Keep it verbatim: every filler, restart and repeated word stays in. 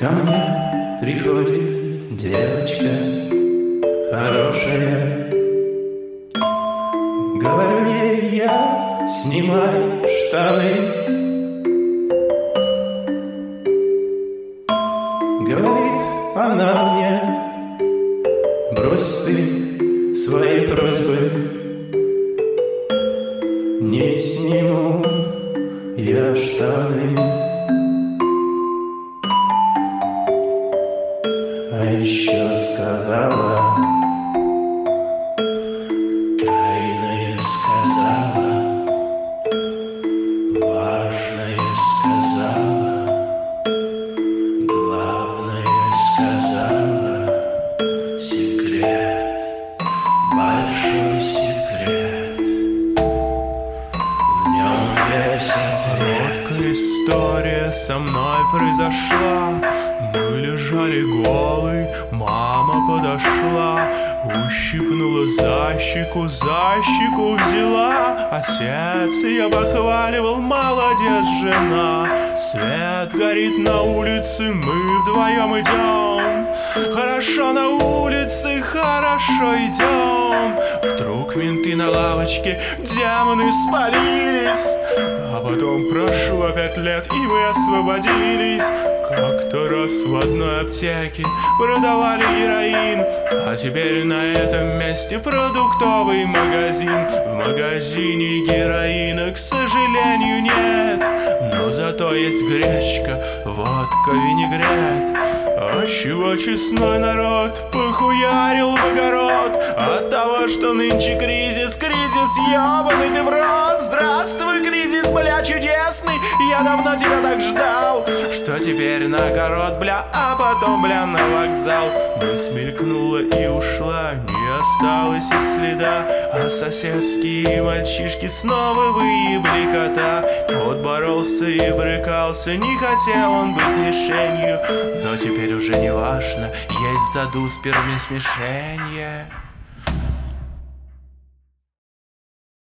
Ко мне приходит девочка хорошая. Говорю ей я, снимай штаны. Говорит она мне, брось ты свои просьбы. Не сниму я штаны. А еще сказала, тайное сказала, важное сказала, главное сказала, секрет, большой секрет, в нем весь ответ. Короткая история со мной произошла. Мы лежали голы, мама подошла, ущипнула за щеку, за щеку взяла. Отец ее похваливал, молодец, жена. Свет горит на улице, мы вдвоем идем. Хорошо на улице, хорошо идем. Вдруг менты на лавочке, демоны спалились. А потом прошло пять лет, и мы освободились. Как-то раз в одной аптеке продавали героин, а теперь на этом месте продуктовый магазин. В магазине героина, к сожалению, нет, но зато есть гречка, водка, винегрет. А чего честной народ похуярил в огород? От того, что нынче кризис, кризис, ебаный ты в рот. Здравствуй, кризис, бля, чудесный, я давно тебя так ждал, что теперь на огород, бля, а потом, бля, на вокзал. Мысль мелькнула и ушла, не осталось и следа. А соседские мальчишки снова выебли кота. Кот боролся и брыкался, не хотел он быть мишенью, но теперь уже не важно, есть заду спермисмешение.